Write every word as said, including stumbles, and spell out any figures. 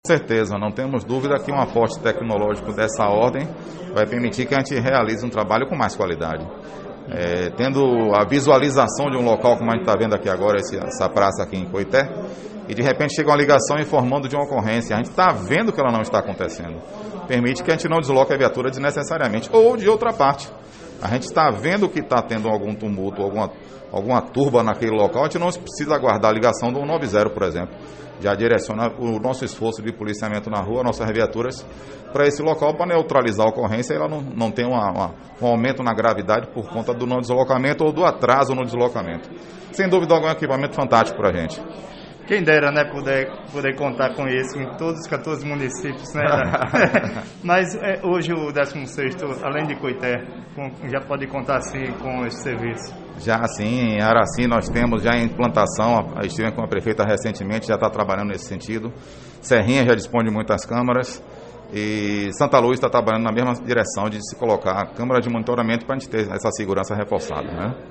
Com certeza, não temos dúvida que um aporte tecnológico dessa ordem vai permitir que a gente realize um trabalho com mais qualidade. É, tendo a visualização de um local, como a gente está vendo aqui agora, esse, essa praça aqui em Coité, e de repente chega uma ligação informando de uma ocorrência, a gente está vendo que ela não está acontecendo. Permite que a gente não desloque a viatura desnecessariamente, ou de outra parte. A gente está vendo que está tendo algum tumulto, alguma, alguma turba naquele local, a gente não precisa aguardar a ligação do cento e noventa, por exemplo. Já direciona o nosso esforço de policiamento na rua, nossas viaturas, para esse local, para neutralizar a ocorrência e ela não, não tem uma, uma, um aumento na gravidade por conta do não deslocamento ou do atraso no deslocamento. Sem dúvida algum, é um equipamento fantástico para a gente. Quem dera, né, poder, poder contar com isso em todos os quatorze municípios, né? Mas é, hoje o décimo sexto, além de Coité, com, já pode contar sim com esse serviço? Já sim, em Araci nós temos já em implantação, estive com a prefeita recentemente, já está trabalhando nesse sentido. Serrinha já dispõe de muitas câmaras e Santa Luz está trabalhando na mesma direção de se colocar câmara de monitoramento para a gente ter essa segurança reforçada, né?